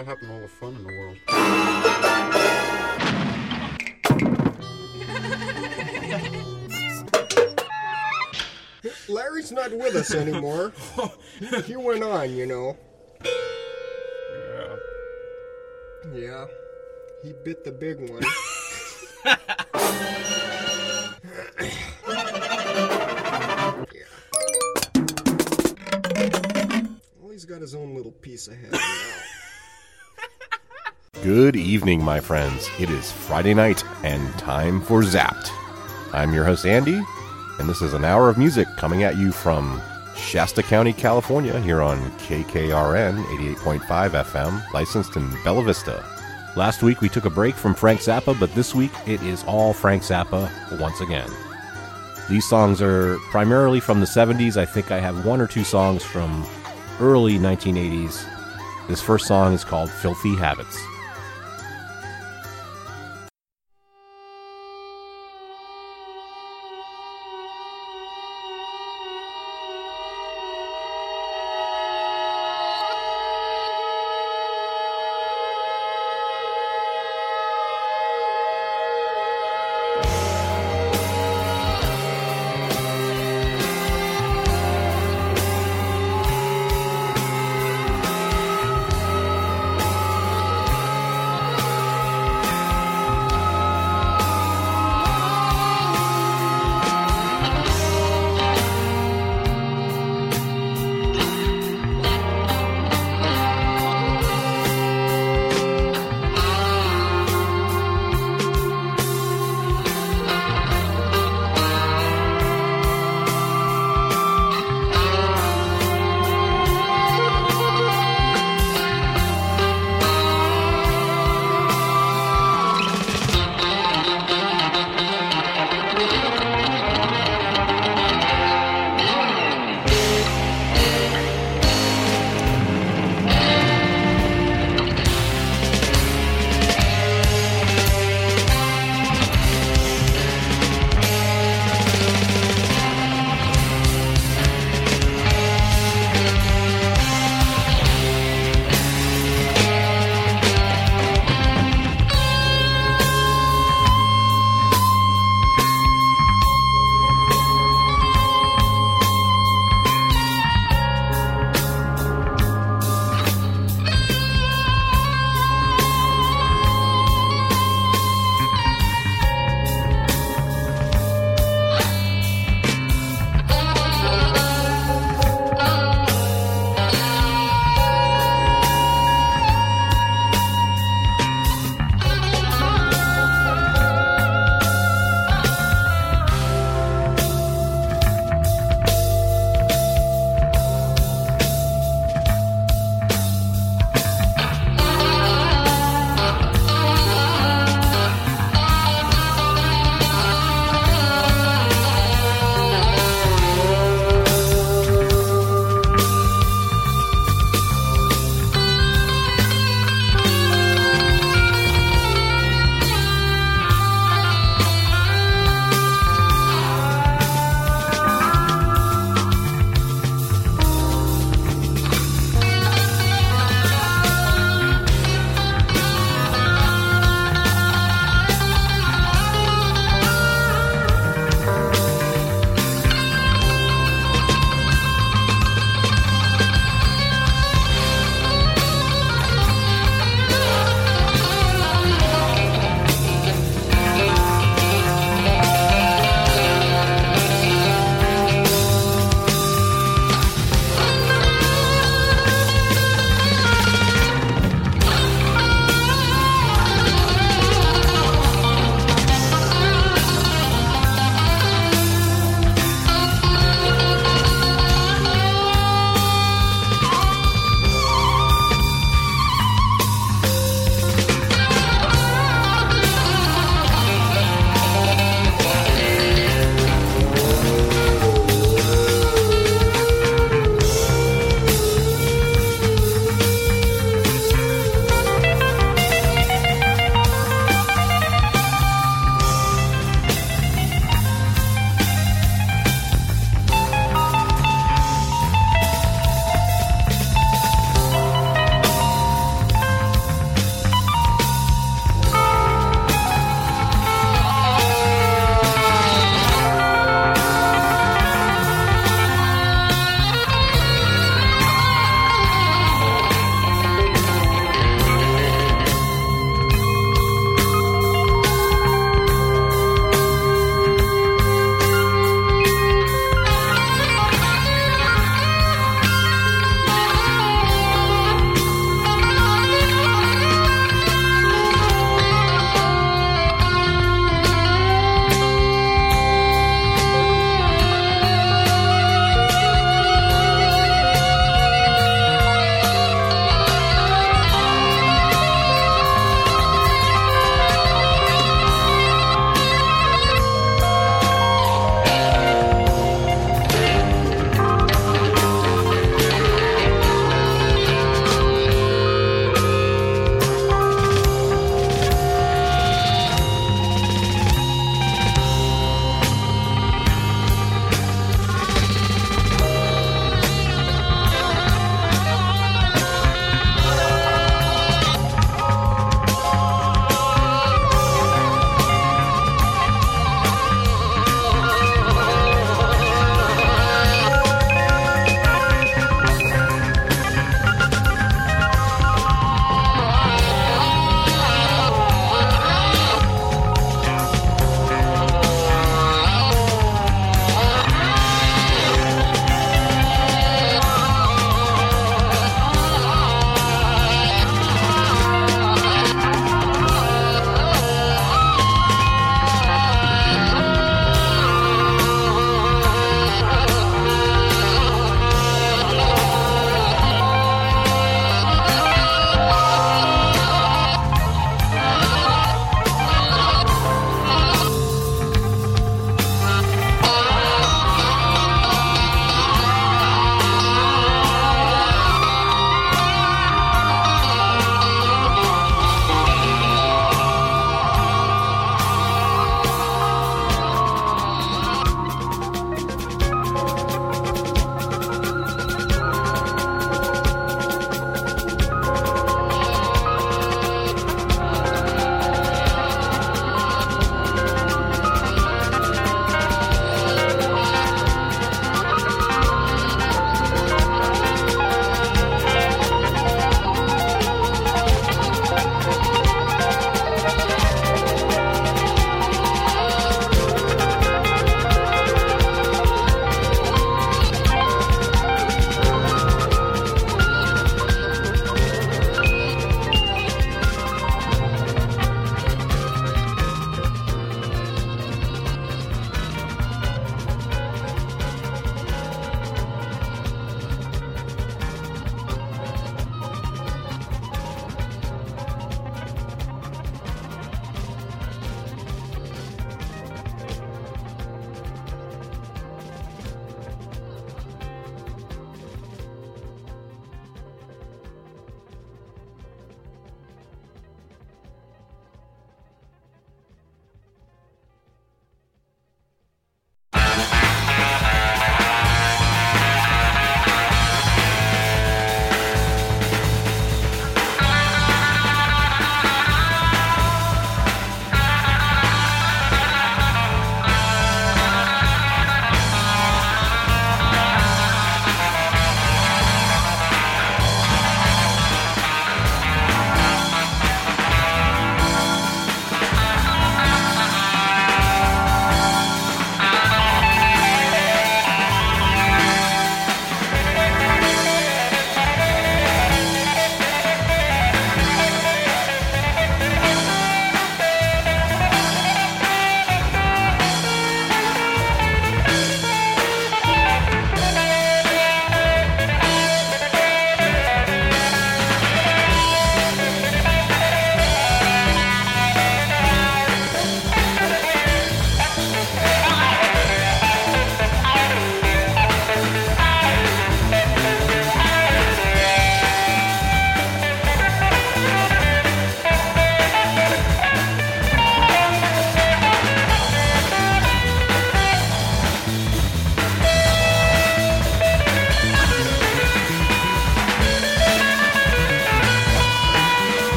what happened to all the fun in the world? Larry's not with us anymore. He went on, you know. Yeah. He bit the big one. Well, he's got his own little piece of head now. Good evening, my friends. It is Friday night and time for Zapped. I'm your host, Andy, and this is an hour of music coming at you from Shasta County, California, here on KKRN 88.5 FM, licensed in Bella Vista. Last week we took a break from Frank Zappa, but this week it is all Frank Zappa once again. These songs are primarily from the 70s. I think I have one or two songs from early 1980s. This first song is called Filthy Habits.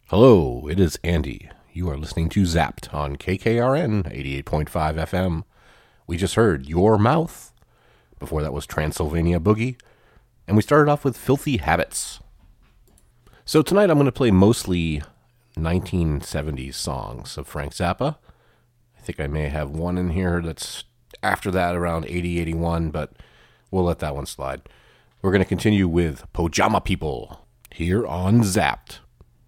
Hello, it is Andy. You are listening to Zapped on KKRN 88.5 FM. We just heard Your Mouth. Before that was Transylvania Boogie. And we started off with Filthy Habits. So tonight I'm going to play mostly 1970s songs of Frank Zappa. I think I may have one in here that's after that, around 80, 81, but we'll let that one slide. We're going to continue with Pajama People here on Zapped.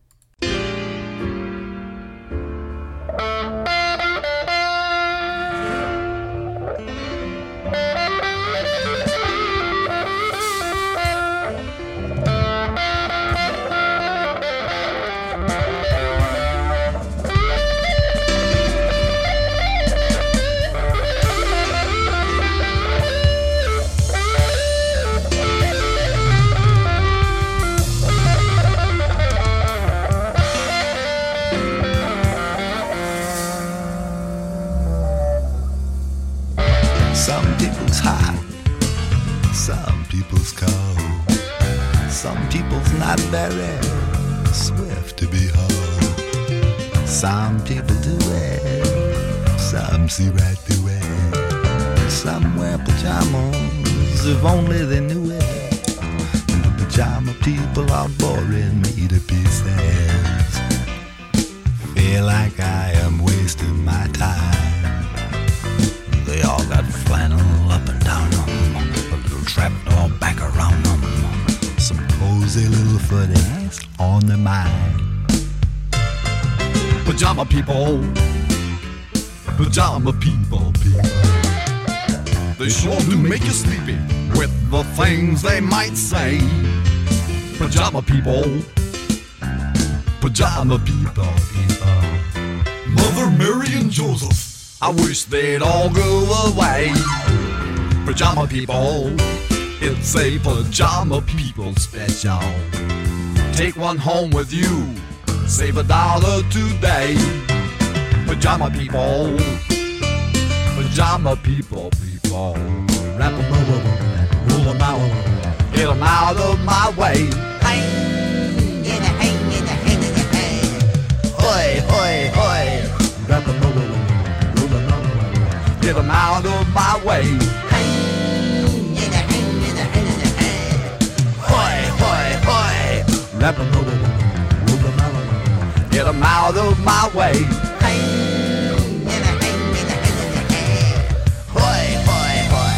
Some people's hot, some people's cold, some people's not very swift to behold. Some people do it, some see right through it. Some wear pajamas if only they knew it. The pajama people are boring me to pieces. Feel like I am wasting my time. They all got flannel up and down them, a little trapdoor back around them, some cozy little footies on their mind. Pajama people, pajama people. They sure do make you sleepy with the things they might say. Pajama people, pajama people. Mother Mary and Joseph, I wish they'd all go away. Pajama people, it's a pajama people special. Take one home with you, save $1 today. Pajama people, pajama people. Wrap 'em up, roll 'em out, get 'em out of my way. Hang in the hay. Hoi, hoi, hoi. Wrap 'em up. Get 'em out of my way. Hoi, hoi, hoi. Wrap 'em over, roll 'em out. Get 'em out of my way. Hoi, hoi, hoi.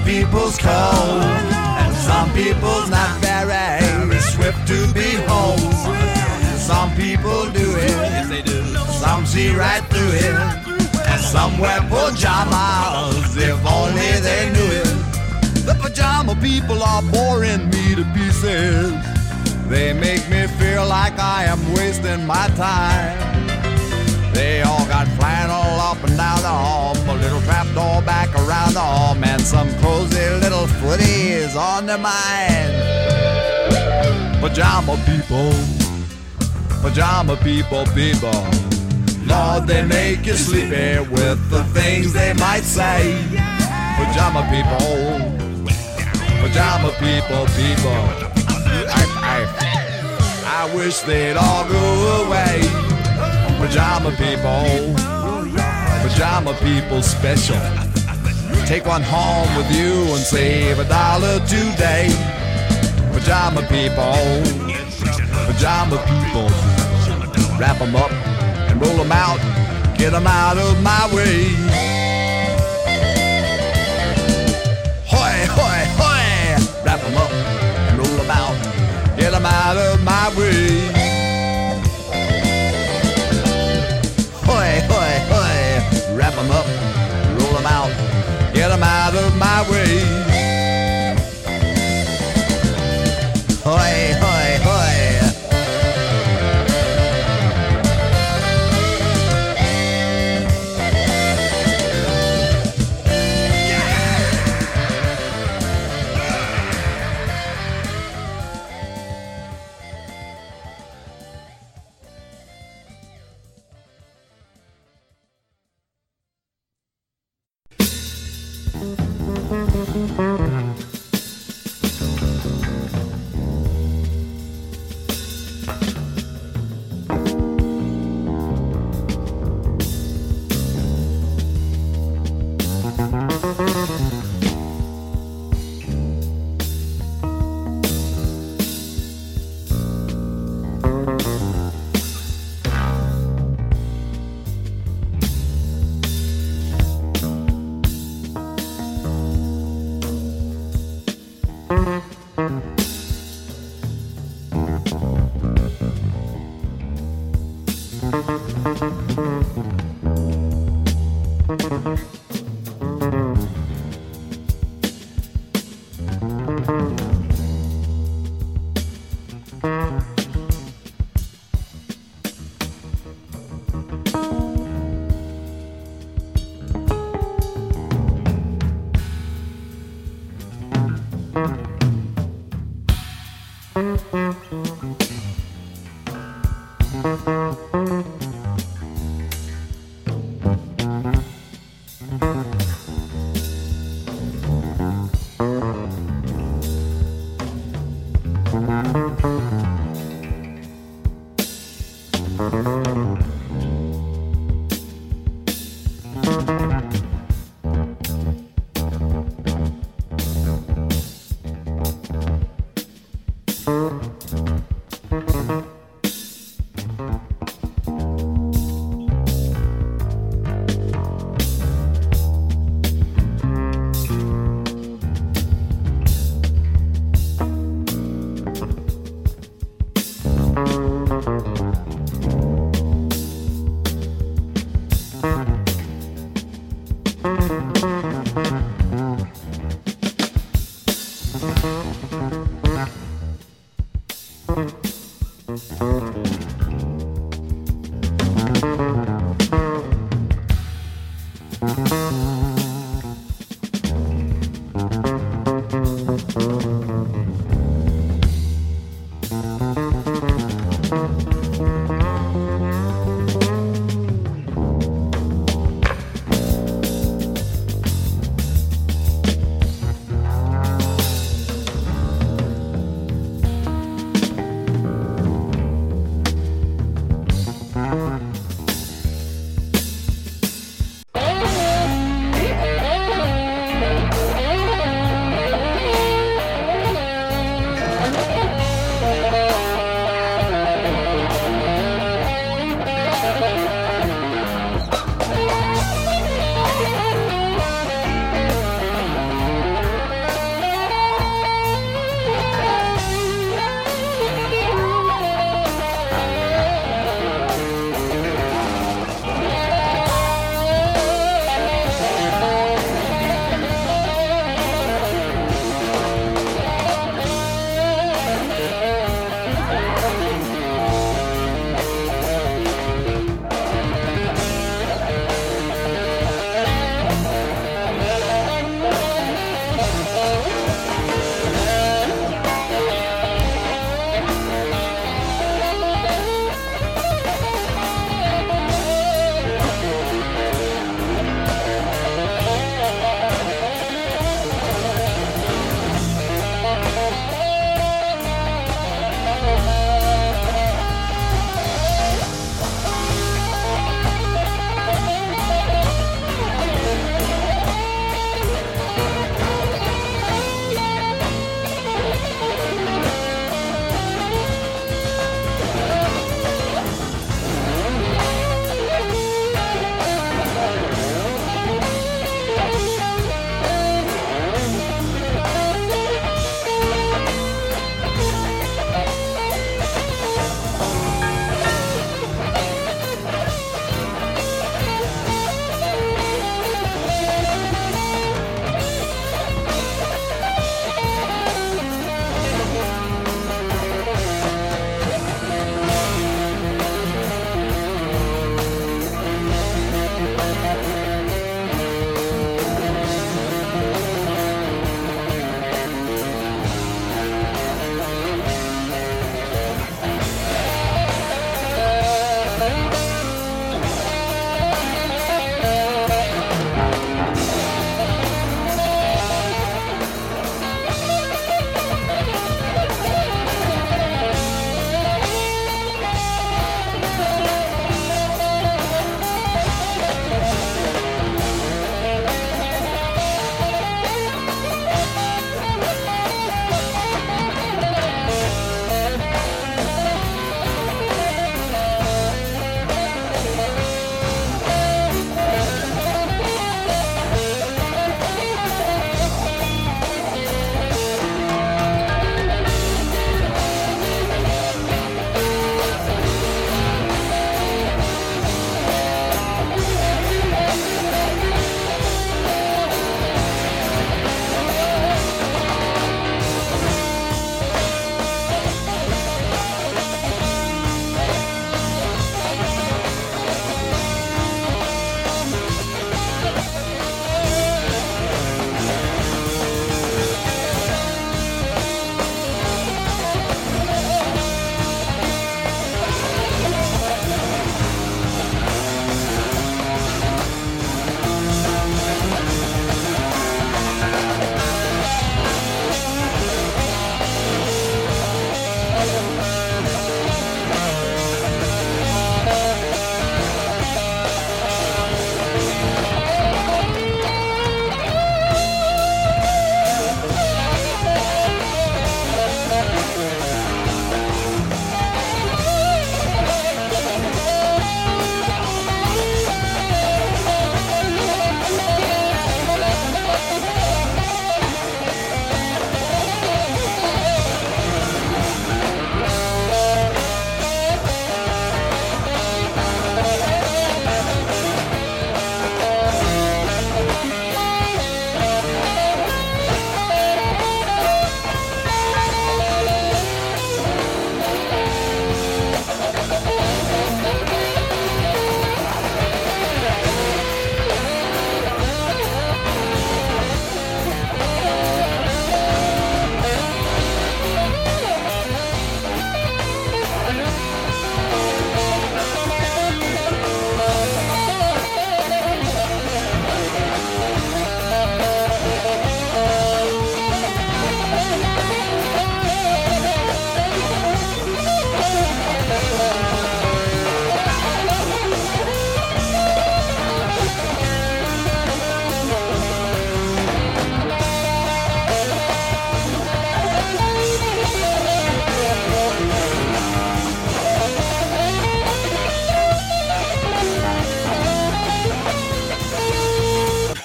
people's cold, and some people's not very swift to behold. Some people do it, yes they do. Some see right through it, and some wear pajamas, if only they knew it. The pajama people are boring me to pieces. They make me feel like I am wasting my time. They all got flannel up and down the hall, a little trapdoor back around the hall, and some cozy little footies on their mind. Pajama people, people, Lord, they make you sleepy with the things they might say. Pajama people, people, I wish they'd all go away. Pajama people special. Take one home with you and save $1 today. Pajama people, wrap them up and roll them out, get them out of my way. Hoy, hoy, hoy, wrap them up and roll them out, get them out of my way. Hoy, hoy, hoy, wrap them up, roll them out, get them out of my way. Hoy, hoy, hoy.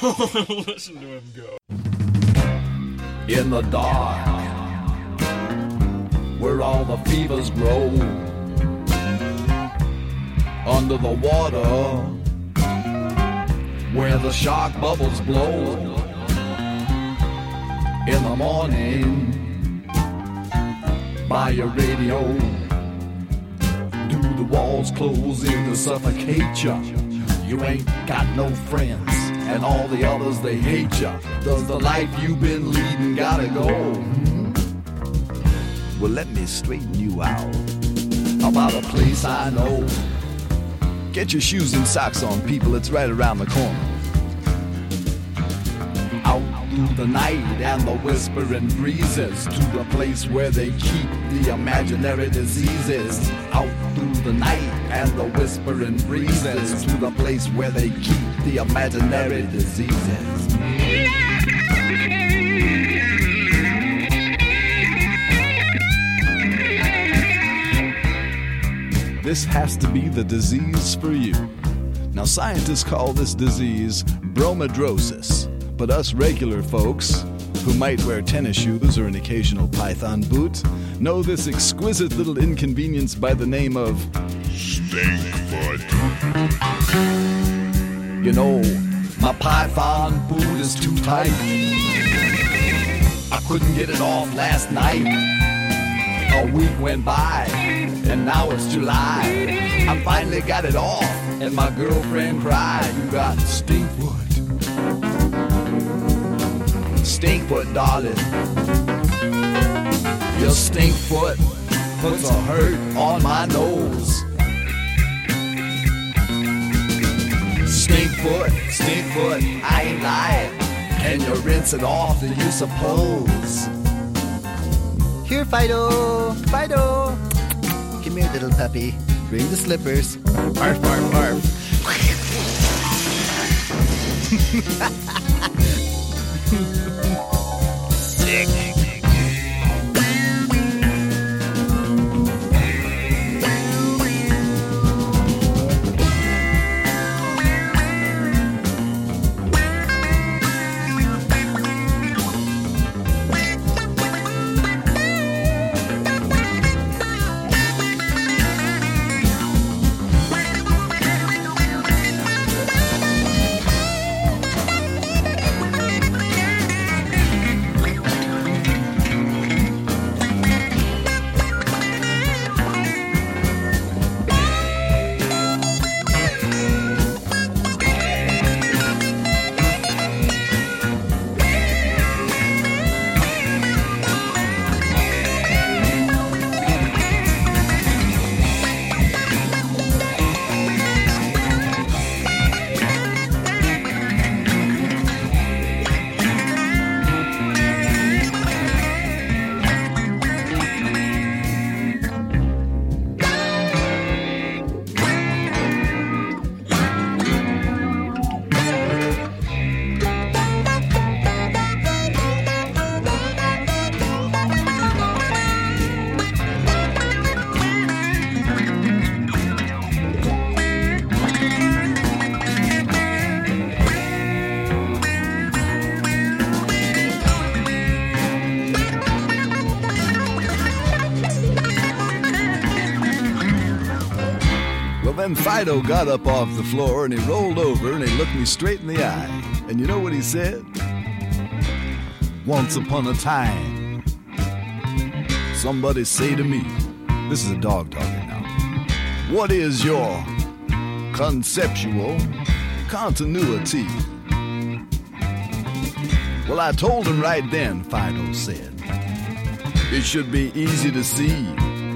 Listen to him go. In the dark, where all the fevers grow, under the water, where the shark bubbles blow, in the morning, by your radio, do the walls close in to suffocate ya? You ain't got no friends, and all the others, they hate ya. Does the life you've been leading gotta go? Well, let me straighten you out about a place I know. Get your shoes and socks on, people, it's right around the corner. Out through the night and the whispering breezes, to the place where they keep the imaginary diseases. Out through the night and the whispering breezes, to the place where they keep the imaginary diseases. This has to be the disease for you. Now, scientists call this disease bromidrosis, but us regular folks, who might wear tennis shoes or an occasional python boot, know this exquisite little inconvenience by the name of stinkfoot. You know, my python boot is too tight. I couldn't get it off last night. A week went by, and now it's July. I finally got it off, and my girlfriend cried, "You got stinkfoot. Stinkfoot, darling. Your stinkfoot puts a hurt on my nose. Stinkfoot, stinkfoot, I ain't lying. Can you rinse it off, do you suppose?" Here, Fido! Fido! Come here, little puppy. Bring the slippers. Barf, barf, barf. Sick. Then Fido got up off the floor and he rolled over and he looked me straight in the eye. And you know what he said? Once upon a time, somebody say to me, this is a dog talking now, what is your conceptual continuity? Well, I told him right then, Fido said, it should be easy to see.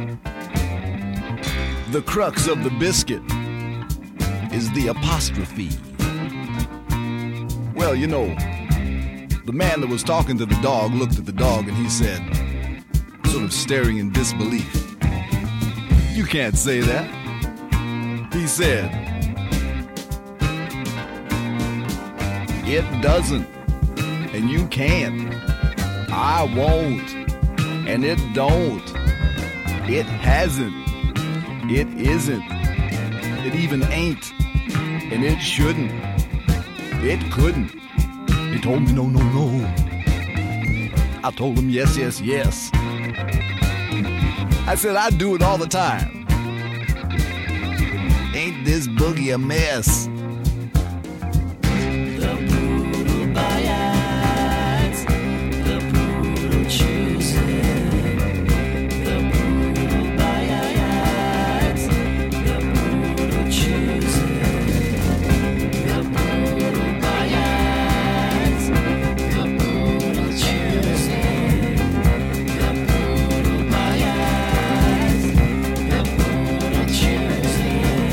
The crux of the biscuit is the apostrophe. Well, you know, the man that was talking to the dog looked at the dog and he said, sort of staring in disbelief, "You can't say that." He said, "It doesn't, and you can't. I won't, and it don't. It hasn't. It isn't. It even ain't. And it shouldn't. It couldn't. He told me no, no, no. I told him yes, yes, yes. I said I'd do it all the time. Ain't this boogie a mess? The poodle bites, the poodle chews it. The poodle bites, the poodle chews it. The poodle bites, the poodle chews it. The poodle bites, the poodle chews it.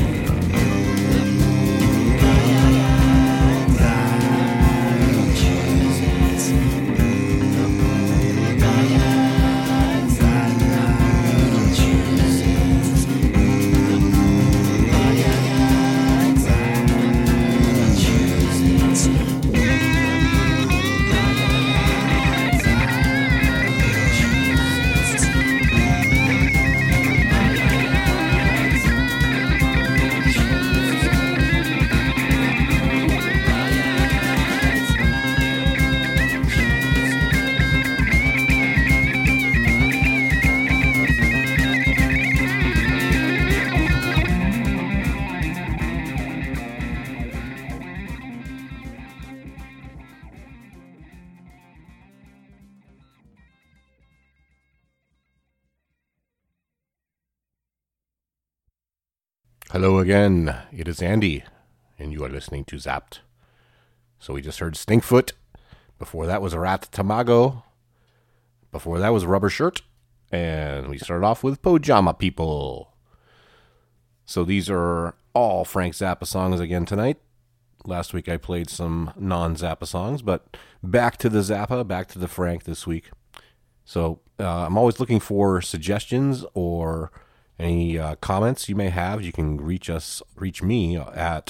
Hello again, it is Andy, and you are listening to Zapped. So we just heard Stinkfoot, before that was Rat Tamago, before that was Rubber Shirt, and we started off with Pajama People. So these are all Frank Zappa songs again tonight. Last week I played some non-Zappa songs, but back to the Zappa, back to the Frank this week. So I'm always looking for suggestions or any comments you may have. You can reach me at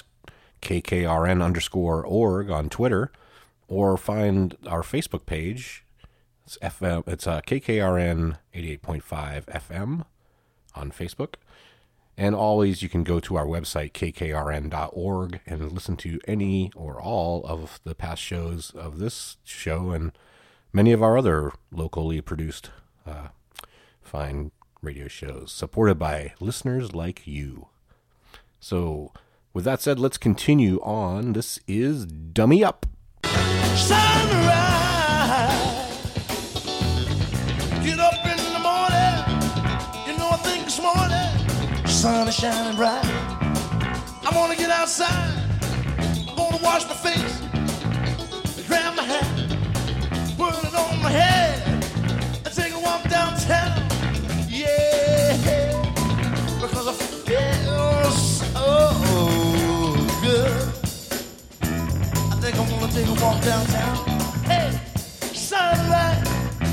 KKRN_org on Twitter, or find our Facebook page. It's FM. It's KKRN 88.5 FM on Facebook. And always you can go to our website, kkrn.org, and listen to any or all of the past shows of this show and many of our other locally produced fine radio shows, supported by listeners like you. So, with that said, let's continue on. This is Dummy Up. Sunrise, get up in the morning, you know I think this morning, sun is shining bright, I want to get outside, I'm going to wash my face, grab my hat, put it on my head, and take a walk downtown. Yeah, because I feel so good. I think I'm gonna take a walk downtown. Hey, sunlight.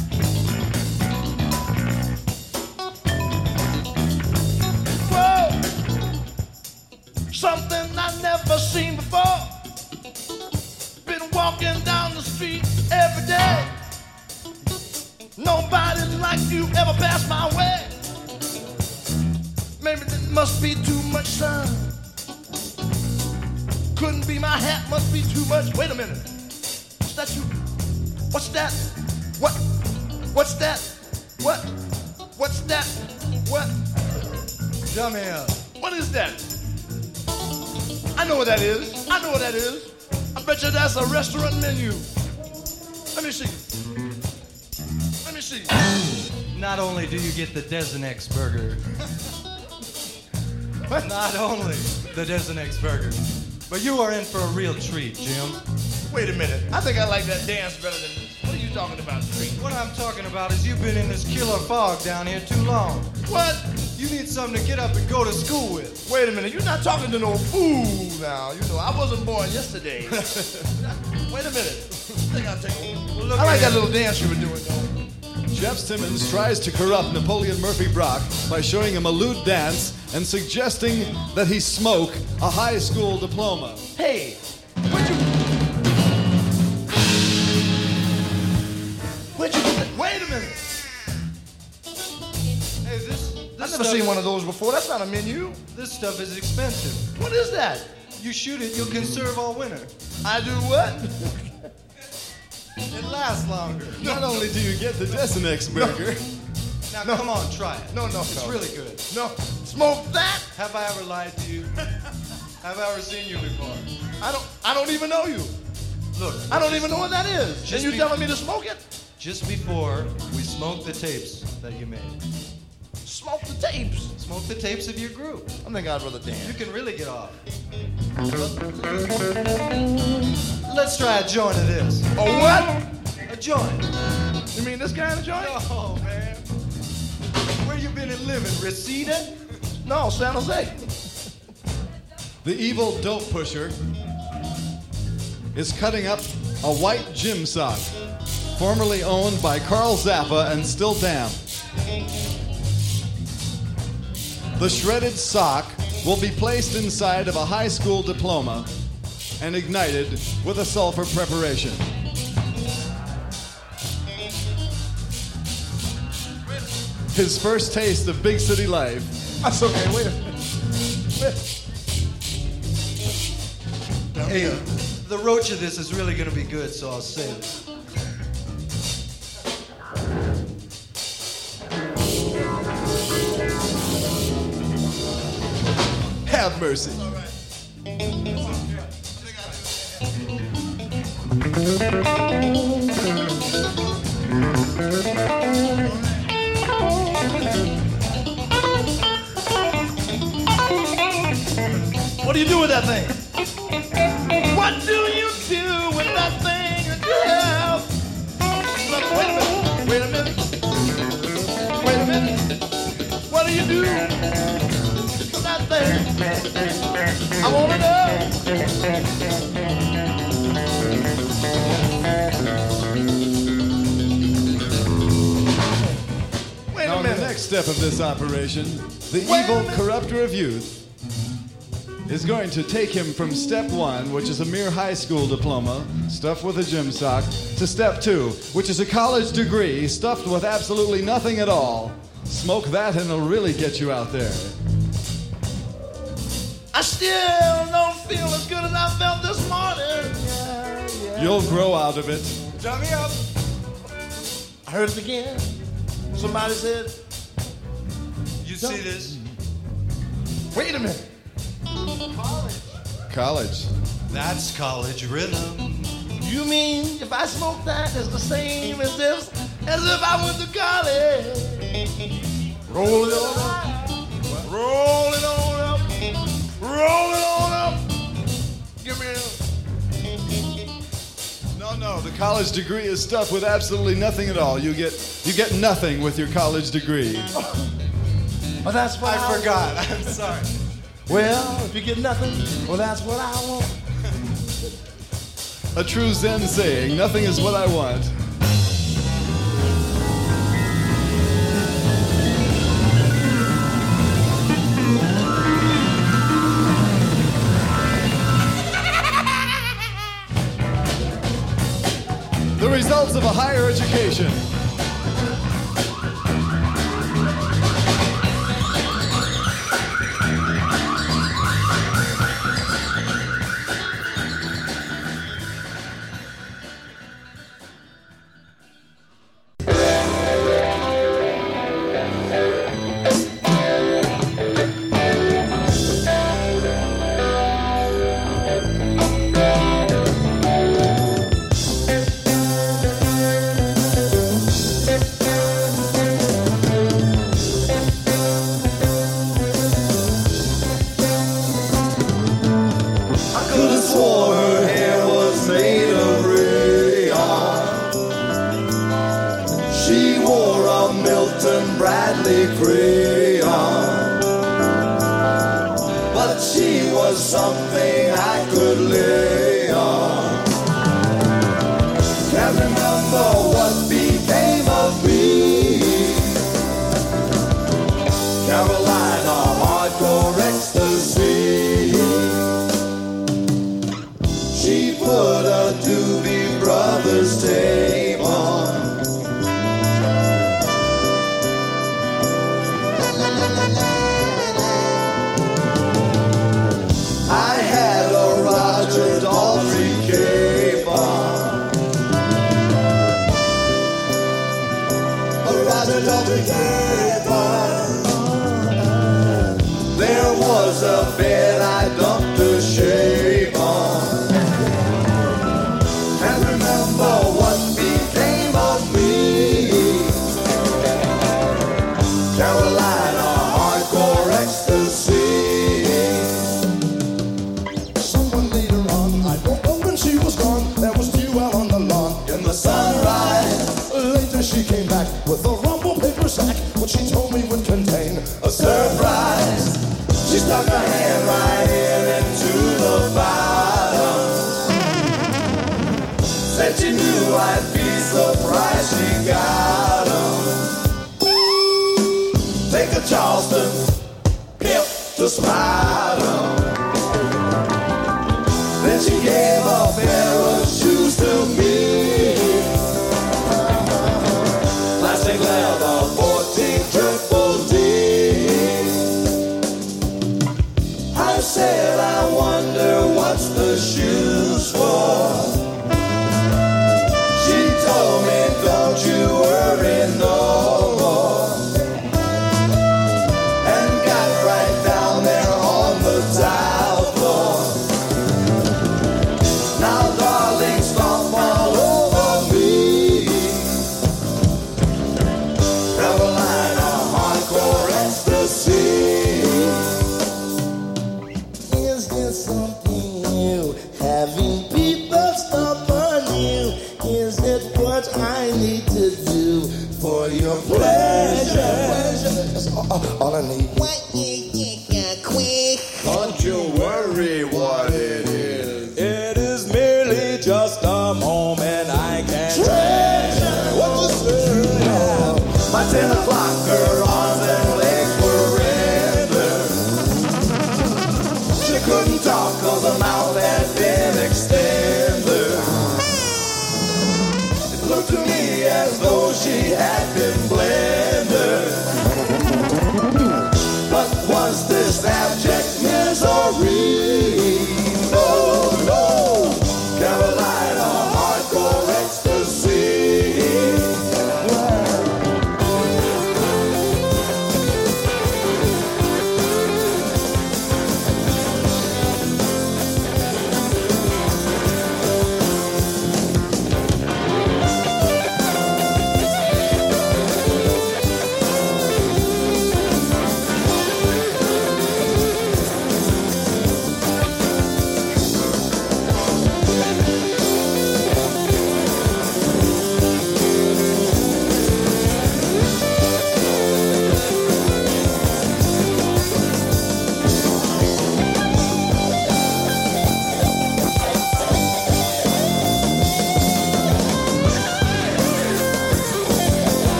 Whoa, something I've never seen before. Been walking down the street every day. Nobody like you ever passed my way. Maybe it must be too much sun. Couldn't be my hat, must be too much. Wait a minute. What's that you? What's that? What? What's that? What? What's that? What? Dumbass. What is that? I know what that is. I know what that is. I bet you that's a restaurant menu. Let me see. Let me see. Not only do you get the Desenex burger, not only the Desenex burger, but you are in for a real treat, Jim. Wait a minute. I think I like that dance better than this. What are you talking about, treat? What I'm talking about is you've been in this killer fog down here too long. What? You need something to get up and go to school with. Wait a minute. You're not talking to no fool now. You know, I wasn't born yesterday. Wait a minute. I think I'll take a look. I like that little dance you were doing, though. Jeff Simmons tries to corrupt Napoleon Murphy Brock by showing him a lewd dance and suggesting that he smoke a high school diploma. Hey, where'd you get that? Wait a minute. Hey, this I've never seen one of those before. That's not a menu. This stuff is expensive. What is that? You shoot it, you'll conserve all winter. I do what? It lasts longer. Not only do you get the Desenex burger, Now, come on, try it. No, It's no. really good. No, smoke that. Have I ever lied to you? Have I ever seen you before? I don't even know you. Look, I don't even know what that is. Just And you be- telling me to smoke it? just before we smoked the tapes that you made. Smoke the tapes. Smoke the tapes of your group. I think I'd rather You dance. can really get off. Let's try a joint of this. Oh, what? A joint. You mean this kind of joint? Oh, man. Where you been living? Reseda? No, San Jose. the evil dope pusher is cutting up a white gym sock, formerly owned by Carl Zappa and still damp. The shredded sock will be placed inside of a high school diploma and ignited with a sulfur preparation. His first taste of big city life. That's okay. Wait a minute. Hey, the roach of this is really gonna be good, so I'll save it. Have mercy. What do you do with that thing? What do you do with that thing that you have? Look, wait a minute. Wait a minute. What do you do with that thing? I want to know. Wait Now, a the minute. next step of this operation, the Wait a evil minute. corrupter of youth is going to take him from step one, which is a mere high school diploma stuffed with a gym sock, to step two, which is a college degree stuffed with absolutely nothing at all. Smoke that and it'll really get you out there. I still don't feel as good as I felt this morning. Yeah. You'll grow out of it. Turn me up. I heard it again. Somebody said, You see this? wait a minute. College. That's college rhythm. You mean if I smoke that, it's the same as this, as if I went to college? Roll it on up. Roll it on up. Roll it on up. Give me No, the college degree is stuffed with absolutely nothing at all. You get nothing with your college degree. Well, that's what I forgot. I'm sorry. Well, if you get nothing, well, that's what I want. A true Zen saying, nothing is what I want. The results of a higher education. I could have swore her hair was made of rayon. She wore a Milton Bradley crayon. But she was something I could lay on. Can't remember what became of me. Carolina, hardcore ecstasy. She put a Doobie Brothers tape on. I had a Roger Daltrey bed I dumped her shame on. And remember what became of me. Carolina hardcore ecstasy. Someone later on, I don't know when she was gone. There was dew out on the lawn in the sunrise. Later she came back with a rumble paper sack, which she told me would contain a surprise. She stuck her hand right in into the bottom. Said she knew I'd be surprised she got 'em. Take a Charleston, pimp to spot 'em. Then she gave a pair of shoes to me. Plastic leather, 14 triple D. I said, I wonder what's the shoes for. She told me, don't you worry no more. And got right down there on the tile floor. Now darling, stomp all over me. Carolina hardcore ecstasy. Is there something new? Having people stop on you. Is it what I need to do for your pleasure? That's all I need. What you think, quick? Don't you worry what it is. It is merely just a moment I can treasure. What you say? My 10 o'clock, her arms and legs were rendered. She couldn't talk 'cause her mouth had been extended. It looked to me as though she had been blended. But was this abject misery? No, no. Carolina hardcore ecstasy.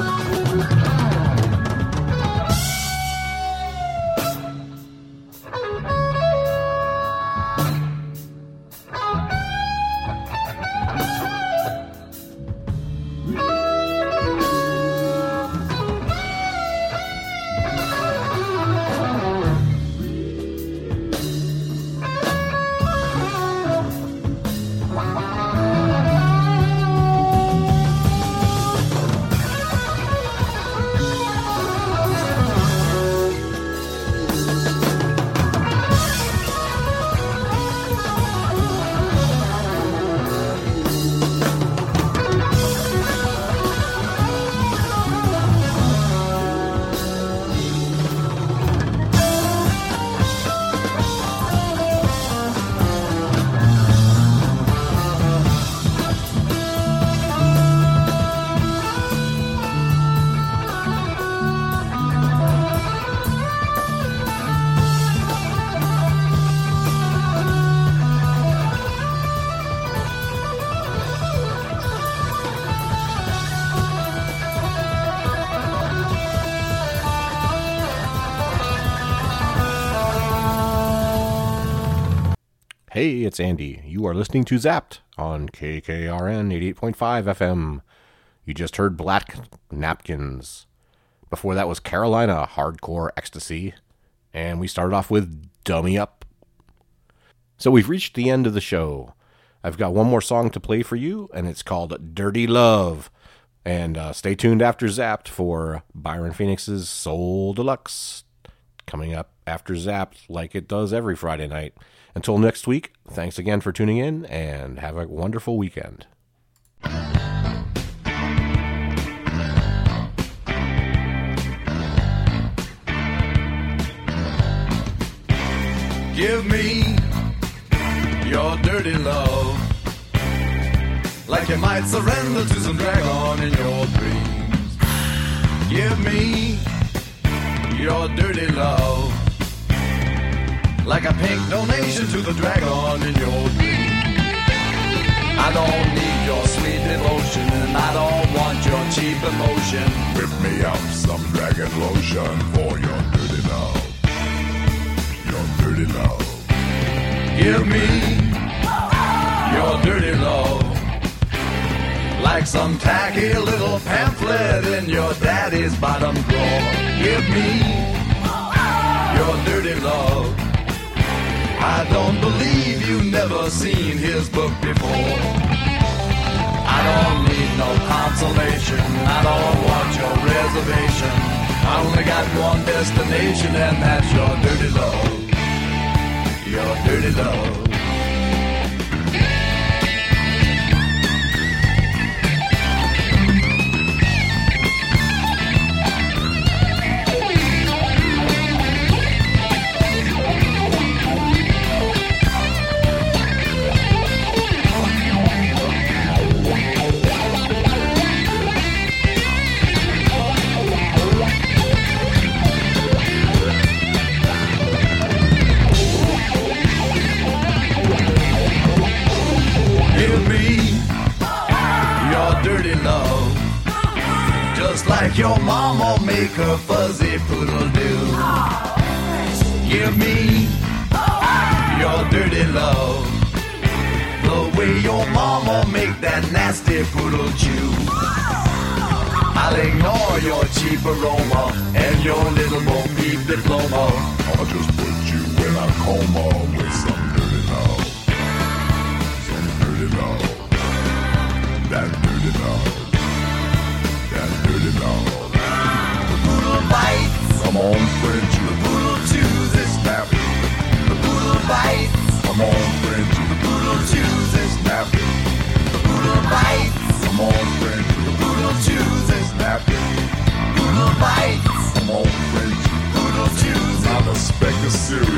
Hey, it's Andy. You are listening to Zapped on KKRN 88.5 FM. You just heard Black Napkins. Before that was Carolina, Hardcore Ecstasy. And we started off with Dummy Up. So we've reached the end of the show. I've got one more song to play for you, and it's called Dirty Love. And stay tuned after Zapped for Byron Phoenix's Soul Deluxe. Coming up after Zapped like it does every Friday night. Until next week, thanks again for tuning in, and have a wonderful weekend. Give me your dirty love, like you might surrender to some dragon in your dreams. Give me your dirty love, like a pink donation to the dragon in your dreams. I don't need your sweet devotion, and I don't want your cheap emotion. Whip me up some dragon lotion for your dirty love. Your dirty love. Give me your dirty love, like some tacky little pamphlet in your daddy's bottom drawer. Give me your dirty love. I don't believe you've never seen his book before. I don't need no consolation, I don't want your reservation. I only got one destination, and that's your dirty love. Your dirty love. Like your mama make her fuzzy poodle do. Give me your dirty love, the way your mama make that nasty poodle chew. I'll ignore your cheap aroma and your little Bo Peep diploma. I'll just put you in a coma with some dirty love. Some dirty love. That dirty love. That dirty love. The poodle bites. Come on, French. The poodle chews is snappy. The poodle bites. Come on, French. The poodle chews is snappy. The poodle bites. Come on, French. The poodle chews is snappy. Poodle bites. Come on, French. Poodle chews. Not a speck of cereal